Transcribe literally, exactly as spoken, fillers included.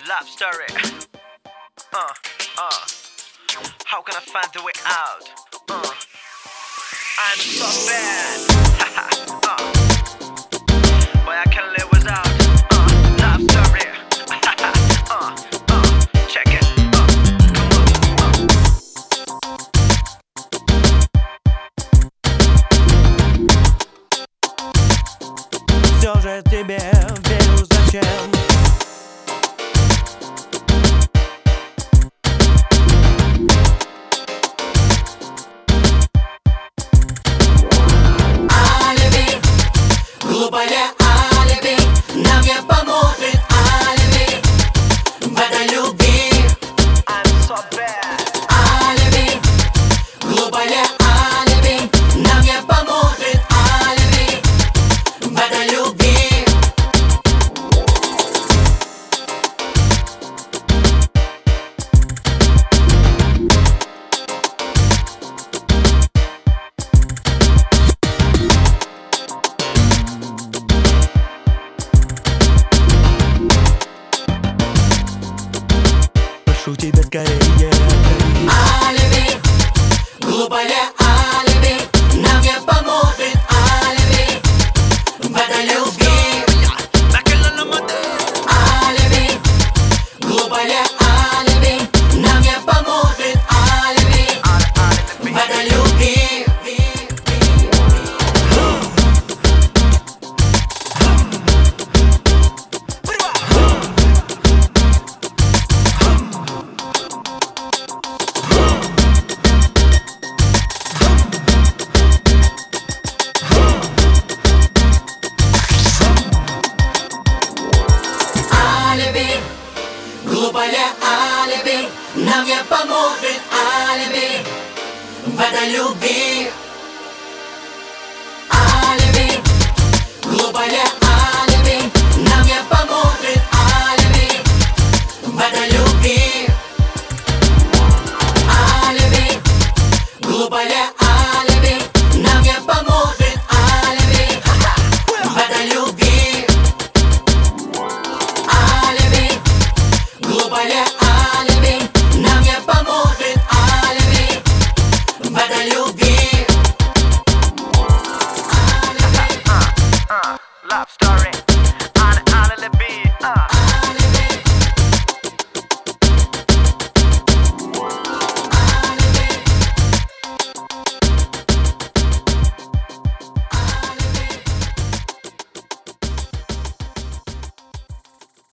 love story. Uh, uh. How can I find the way out? Uh. I'm so bad. uh. But I can't live without. Uh, love story. uh, uh. Check it. Uh. Все же тебе верю, зачем? Глупое алиби нам не поможет, алиби в этой любви. I'm so bad. Алиби, глупое алиби нам не поможет, алиби в этой любви. Прошу тебя скорее. Алиби, глупое алиби нам не поможет, алиби в этой любви. Алиби, глупое алиби нам не поможет, алиби в этой любви. Глупое алиби нам не поможет, алиби в этой любви. Алиби, глупое